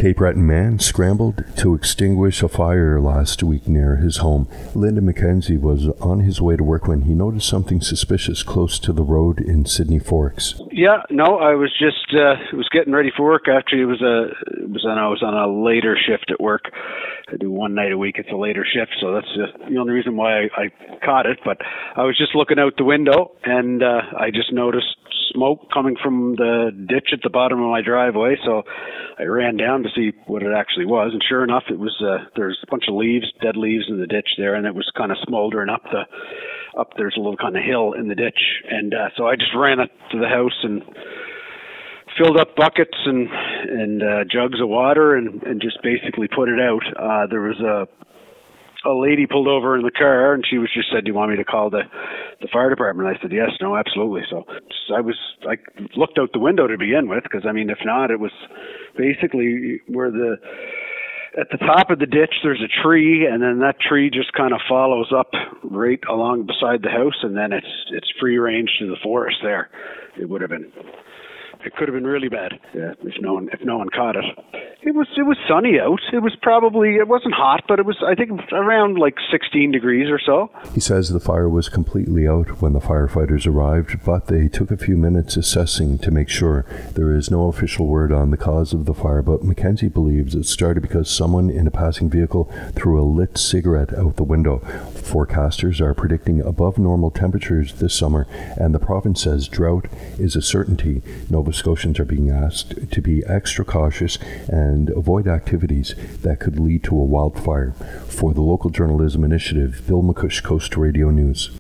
Cape Breton man scrambled to extinguish a fire last week near his home. Lyndon McKenzie was on his way to work when he noticed something suspicious close to the road in Sydney Forks. Yeah, no, I was just was getting ready for work. Actually, I was on a later shift at work. I do one night a week. It's a later shift, so that's the only reason why I caught it. But I was just looking out the window, and I just noticed smoke coming from the ditch at the bottom of my driveway. So I ran down to see what it actually was, and sure enough, it was there's a bunch of leaves, dead leaves in the ditch there, and it was kind of smoldering up. There's a little kind of hill in the ditch, and so I just ran up to the house and filled up buckets and jugs of water and just basically put it out. There was a lady pulled over in the car, and she was just said, "Do you want me to call the fire department?" I said, "Yes, no, absolutely." So I looked out the window to begin with, because I mean, if not, it was basically where at the top of the ditch there's a tree, and then that tree just kind of follows up right along beside the house, and then it's free range to the forest there. It could have been really bad, yeah, if no one caught it. It was sunny out. It wasn't hot, but I think around like 16 degrees or so. He says the fire was completely out when the firefighters arrived, but they took a few minutes assessing to make sure. There is no official word on the cause of the fire, but McKenzie believes it started because someone in a passing vehicle threw a lit cigarette out the window. Forecasters are predicting above normal temperatures this summer, and the province says drought is a certainty. Nova Scotians are being asked to be extra cautious and avoid activities that could lead to a wildfire. For the Local Journalism Initiative, Bill McCush, Coast Radio News.